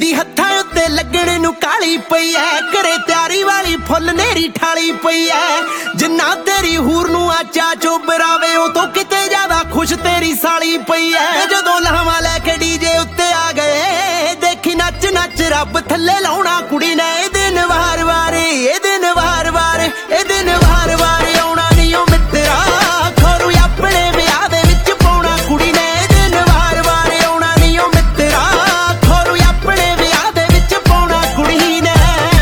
ਗੱਡੀ ਹੱਥਾਂ ਉੱਤੇ ਲੱਗਣ ਨੂੰ ਕਾਲੀ ਪਈ ਐ, ਘਰੇ ਤਿਆਰੀ ਵਾਲੀ ਫੁੱਲ ਨੇਰੀ ਠਾਲੀ ਪਈ ਐ। ਜਿੰਨਾ ਤੇਰੀ ਹੂਰ ਨੂੰ ਆਚਾ ਚੋਬਰਾਵੇ ਉਹ ਤੋਂ ਕਿਤੇ ਜ਼ਿਆਦਾ ਖੁਸ਼ ਤੇਰੀ ਸਾਲੀ ਪਈ ਐ। ਜਦੋਂ ਲਾਵਾਂ ਲੈ ਕੇ ਡੀਜੇ ਉੱਤੇ ਆ ਗਏ, ਦੇਖੀ ਨੱਚ ਨੱਚ ਰੱਬ ਥੱਲੇ ਲਾਉਣਾ ਕੁੜੀ ਨੇ। ਇਹ ਦਿਨ ਵਾਰ ਵਾਰ, ਇਹ ਦਿਨ ਵਾਰ ਵਾਰ, ਇਹ ਦਿਨ ਵਾਰ ਵਾਰ ਆਉਣਾ ਨਹੀਂ ਉਹ ਮਿੱਤਰਾ, ਖੋਰੂ ਆਪਣੇ ਵਿਆਹ ਦੇ ਵਿੱਚ ਪਾਉਣਾ ਕੁੜੀ ਨੇ। ਇਹ ਦਿਨ ਵਾਰ ਵਾਰ ਆਉਣਾ ਨਹੀਂ ਉਹ ਮਿੱਤਰਾ, ਖੋਰੂ ਆਪਣੇ ਵਿਆਹ ਦੇ ਵਿੱਚ ਪਾਉਣਾ ਕੁੜੀ ਨੇ।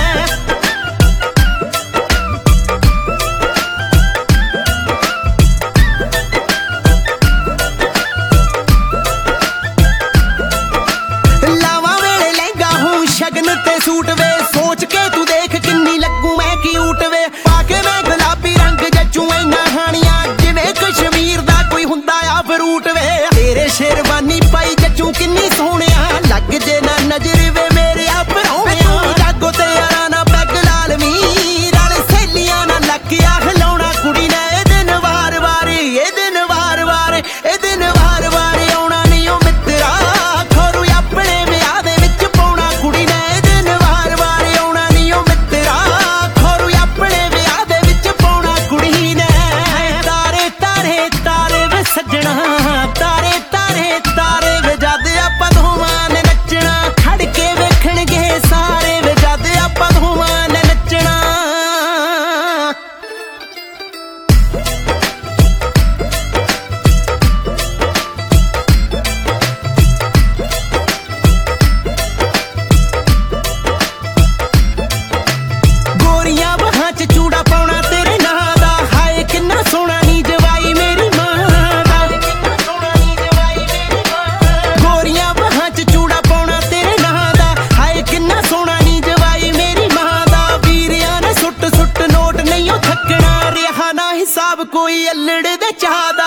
ਲਾਵਾਂ ਵੇਲੇ ਲਹਿੰਗਾ ਹੂੰ ਸ਼ਗਨ ਤੇ ਸੂਟ ਵੇ, ਸੋਚ ਕੇ ਤੂੰ ਦੇਖ ਕਿੰਨੀ ਲੱਗੂ ਮੈਂ ਕਿਊਟ ਵੇ। ਪਾ ਕੇ ਮੈਂ ਗੁਲਾਬੀ ਰੰਗ ਜੱਚੂ ਇੰਨਾ ਹਾਣੀਆਂ, ਜਿਵੇਂ ਕਸ਼ਮੀਰ ਦਾ ਕੋਈ ਹੁੰਦਾ ਆ ਫਰੂਟ ਵੇ। ਤੇਰੇ ਸ਼ੇਰਵਾਨੀ ਪਾਈ ਜੱਚੂ ਕਿੰਨੀ ਸੋਹਣਿਆ, ਲੱਗ ਜੇ ਨਾ ਨਜ਼ਰ ਵੇ ਮੇਰੇ ਆ ਪਰੌਣਿਆ। ਜਾਗੋ ਤੇ ਯਾਰਾਂ ਨਾ ਪੈਗ ਲਾਲ ਮੀ, ਨਾਲੇ ਸਹੇਲੀਆਂ ਨਾ ਲੱਕਿਆ ਹਿਲਾਉਣਾ ਕੁੜੀ ਨੇ। ਇਹ ਦਿਨ ਵਾਰ ਵਾਰ, ਇਹ ਦਿਨ ਵਾਰ ਵਾਰ, ਇਹ ਦਿਨ ਵਾਰ ਵਾਰ ਆਉਣਾ ਨਹੀਂ ਉਹ ਮਿੱਤਰਾ, ਖੋਰੂ ਆਪਣੇ ਵਿਆਹ ਦੇ ਵਿੱਚ ਪਾਉਣਾ ਕੁੜੀ ਨੇ। ਇਹ ਦਿਨ ਵਾਰ ਵਾਰ ਆਉਣਾ ਨਹੀਂ ਉਹ ਮਿੱਤਰਾ, ਖੋਰੂ ਆਪਣੇ ਵਿਆਹ ਦੇ ਵਿੱਚ ਪਾਉਣਾ ਕੁੜੀ ਨੇ। ਤਾਰੇ ਤਾਰੇ ਤਾਰੇ ਵੇ ਸੱਜਣਾ, ਤਾਰੇ ਤਾਰੇ ਤਾਰੇ ਵੇ, ਜਦ ਆਪਾਂ ਦੋਵਾਂ ਨੇ ਨੱਚਣਾ, ਖੜ ਕੇ ਵੇਖਣਗੇ ਸਾਰੇ ਵੇ, ਜਦ ਆਪਾਂ ਦੋਵਾਂ ਨੇ ਨੱਚਣਾ। ਗੋਰੀਆਂ ਬਾਹਾਂ 'ਚ ਚੂੜਾ ਪਾਉਣਾ ਤੇਰੇ ਨਾਂ ਦਾ, ਹਾਏ ਕਿੰਨਾ ਸੋਹਣਾ ਨੀ ਜਵਾਈ ਮੇਰੀ ਮਾਂ ਦਾ। ਗੋਰੀਆਂ ਬਾਹਾਂ 'ਚ ਚੂੜਾ ਪਾਉਣਾ ਤੇਰੇ ਨਾਂ ਦਾ, ਹਾਏ ਕਿੰਨਾ ਸੋਹਣਾ ਨੀ ਜਵਾਈ ਮੇਰੀ ਮਾਂ ਦਾ। ਵੀਰਿਆਂ ਨੇ ਸੁੱਟ ਸੁੱਟ ਨੋਟ ਨਹੀਂ ਉਹ ਥੱਕਣਾ, ਰਿਹਾ ਨਾ ਹਿਸਾਬ ਕੋਈ ਅਲੜ ਦੇ ਚਾਹ ਦਾ।